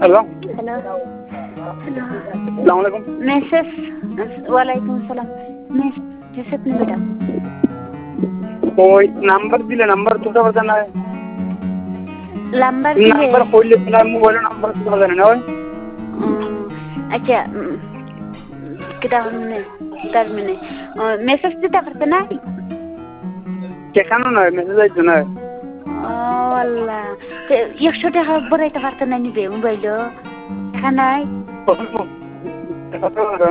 hello hello hello সালাম আলাইকুম message ওয়ালাইকুম সালাম মেসেজ নি বেটা ওই নাম্বার দিলে নাম্বার তুলতে পারছেন না নাম্বার দিলে নাম্বার কইলে তোমার মোবাইলের নাম্বার তুলতে পারছেন না ওই আচ্ছা কিটা মানে তার মানে মেসেজ দিতে পারতে না কেখানো নয় মেসেজ আইতো না আল্লাহ 100 টাকা বড়াইতে পারতে না নিবে মোবাইল এখানে